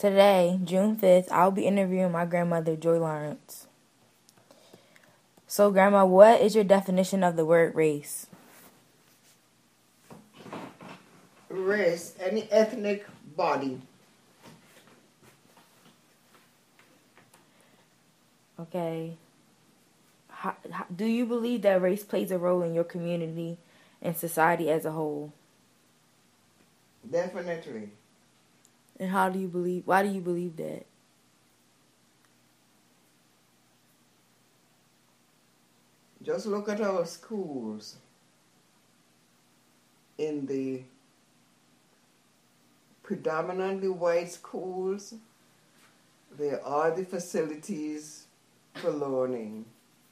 Today, June 5th, I'll be interviewing my grandmother, Joy Lawrence. So, Grandma, what is your definition of the word race? Race, any ethnic body. Okay. Do you believe that race plays a role in your community and society as a whole? Definitely. And why do you believe that? Just look at our schools. In the predominantly white schools, there are the facilities for learning.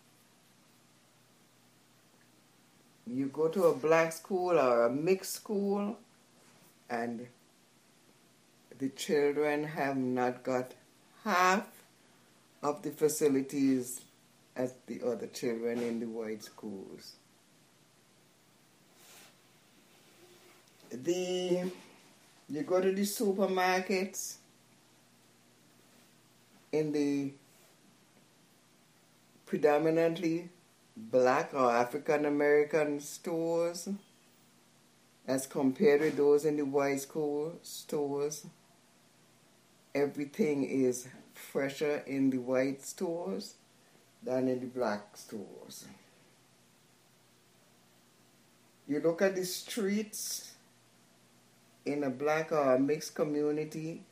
You go to a black school or a mixed school, and the children have not got half of the facilities as the other children in the white schools. You go to the supermarkets in the predominantly black or African American stores as compared with those in the white stores. Everything is fresher in the white stores than in the black stores. You look at the streets in a black or a mixed community,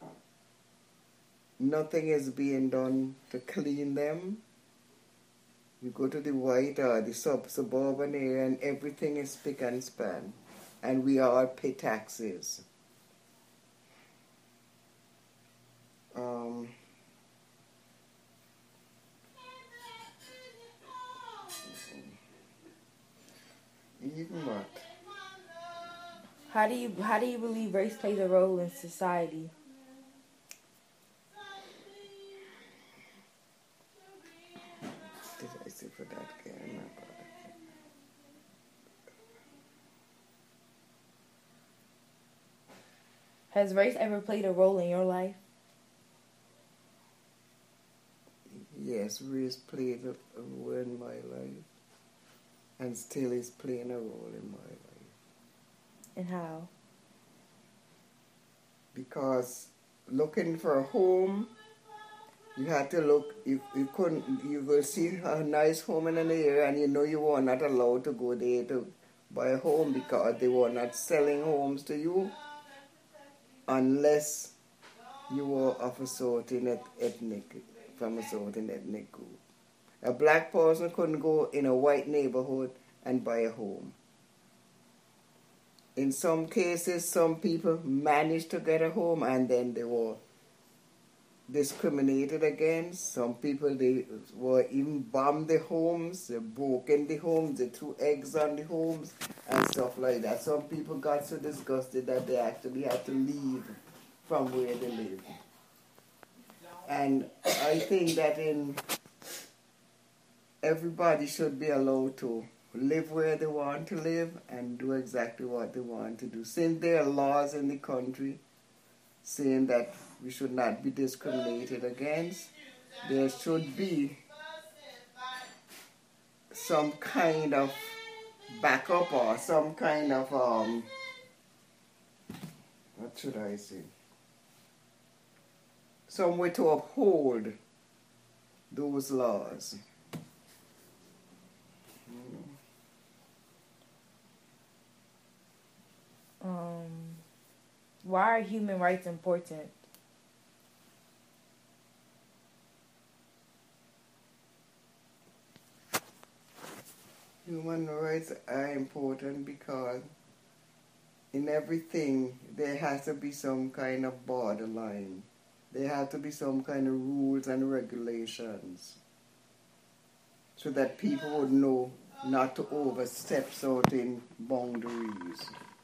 nothing is being done to clean them. You go to the white or the suburban area and everything is spick and span. And we all pay taxes. Even what? How do you believe race plays a role in society? Did I say for that? I can't remember. Has race ever played a role in your life? Yes, race played a role in my life and still is playing a role in my life. And how? Because looking for a home, you had to look, you will see a nice home in an area and you know you were not allowed to go there to buy a home because they were not selling homes to you unless you were of a certain from a certain ethnic group. A black person couldn't go in a white neighborhood and buy a home. In some cases, some people managed to get a home and then they were discriminated against. Some people, they were even bombed the homes, they broke in the homes, they threw eggs on the homes and stuff like that. Some people got so disgusted that they actually had to leave from where they lived. And I think that everybody should be allowed to live where they want to live and do exactly what they want to do. Since there are laws in the country saying that we should not be discriminated against, there should be some kind of backup or some kind of, what should I say? Some way to uphold those laws. Why are human rights important? Human rights are important because in everything there has to be some kind of borderline. There have to be some kind of rules and regulations so that people would know not to overstep certain boundaries.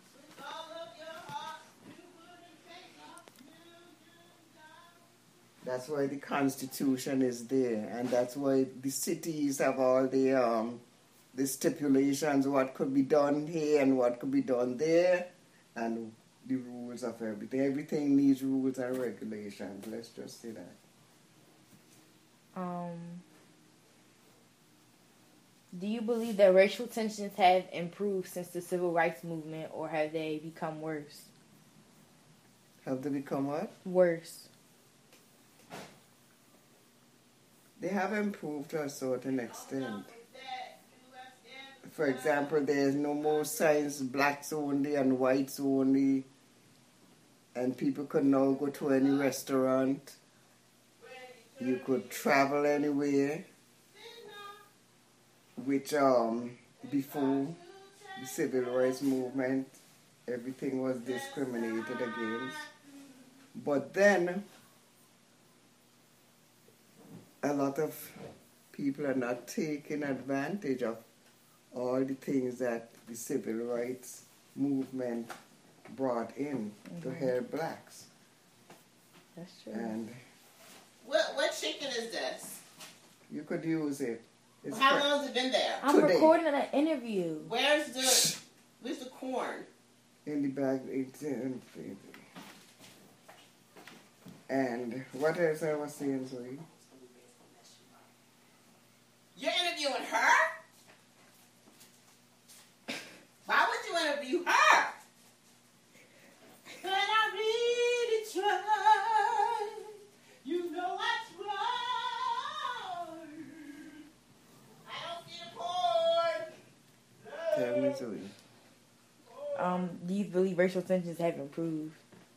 That's why the Constitution is there, and that's why the cities have all the stipulations, what could be done here and what could be done there, and the rules rules of everything. Everything needs rules and regulations. Let's just say that. Do you believe that racial tensions have improved since the civil rights movement, or have they become worse? Have they become what? Worse. They have improved to a certain extent. For example, there's no more signs blacks only and whites only, and people could now go to any restaurant. You could travel anywhere, which before the civil rights movement, everything was discriminated against. But then, a lot of people are not taking advantage of all the things that the civil rights movement brought in to help blacks. That's true. And what chicken is this? you could use it. It's How long has it been there? I'm today. recording an interview. Where's the corn? in the bag. And what else I was saying, sorry? You're interviewing her? Why would you interview her? But I really tried. You know I tried. I don't see the porn. Tell me, sorry. Do you believe racial tensions have improved?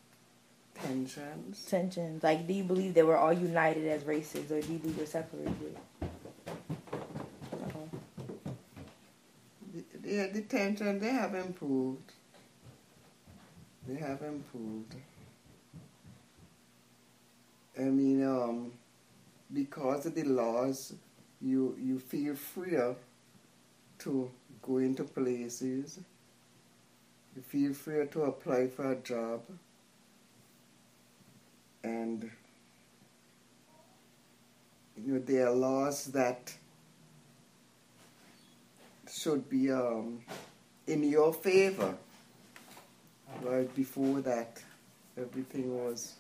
Tensions? Like, do you believe that we're all united as races, or do you believe we're separated? The tension, they have improved. They have improved. I mean, because of the laws, you feel freer to go into places. You feel freer to apply for a job. And there are laws that should be in your favor. Right before that, everything was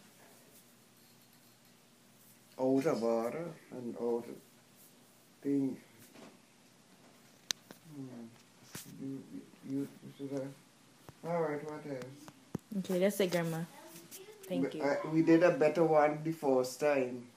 out of order and out of thing. You should have. All right, what else? Okay, that's it, Grandma. Thank you. We did a better one the first time.